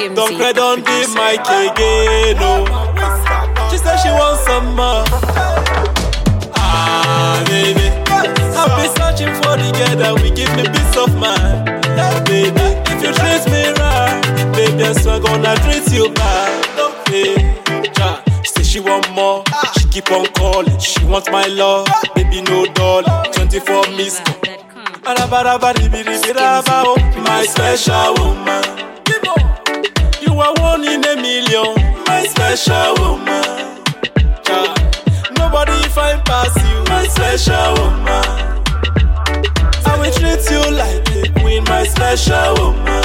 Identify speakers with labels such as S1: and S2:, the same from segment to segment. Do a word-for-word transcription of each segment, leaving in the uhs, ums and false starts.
S1: Don't cry, don't be my again, no. She said she wants some more. Ah, baby, I've been searching for the girl that will give me peace of mind. Yeah, baby, if you treat me right, baby, I'm so gonna treat you bad. Okay, ja. Say she want more, she keep on calling. She wants my love, baby, no dolly. twenty-four miss call. My special woman, you are one in a million. My special woman, ja. Nobody find past you. My special woman, I will treat you like a queen. My special woman,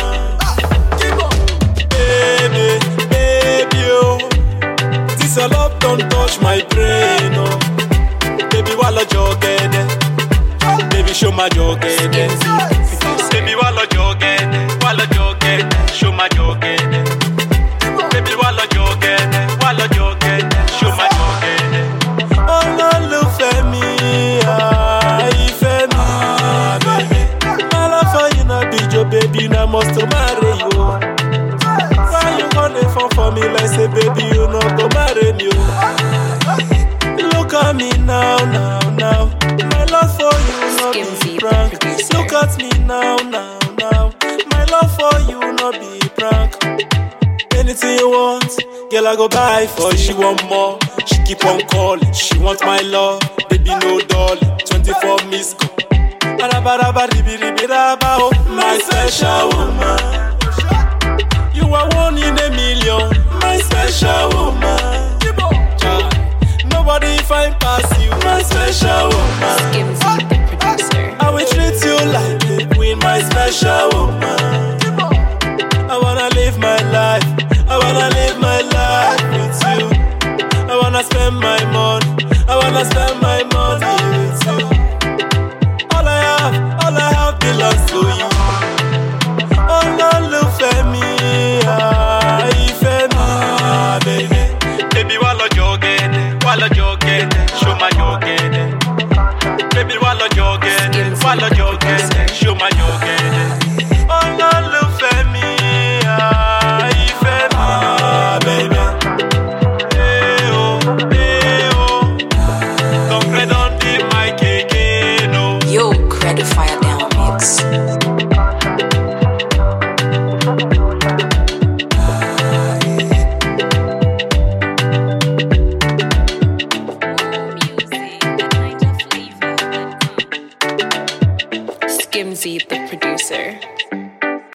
S1: baby, baby, oh, this your love don't touch my brain, oh. Baby, while I jog it, baby, show my jog it. Baby, while I jog it, while I jog it, show my jog it. Baby, while I jog it, while I jog it, show my jog it. Oh, no, look for me, ah, if ah, baby. My love for you, not be your baby, now must to marry you. Why you gonna fall for me like say, baby, you not go marry me? Look at me now, now, now. My love for you, not be prank. Look at me now, now, now. My love for you, not be prank. Anything you want, girl, I go buy for you. She want more, she keep on calling. She want my love, baby, no dolly. twenty-four miss call. My special woman, you are one in a million. My special woman, ja. Nobody find past you. My special woman,
S2: Skimzy, the producer.
S1: I will treat you like a queen. My special woman, I wanna live my life, I wanna live my life with you. I wanna spend my money, I wanna spend my money with you. All I have, all I have belongs to you. Oh no, look for me, ah, if ah, baby. Baby, while I jog it, while I jog it, show my jog it. Baby, while I jog it, while I jog it, show my jog it. Oh no, look for me, ah, if ah, baby. Hey oh, hey oh, don't cry, don't be my cake, no.
S2: Yo, credit fire down mix. Skimzy, the producer.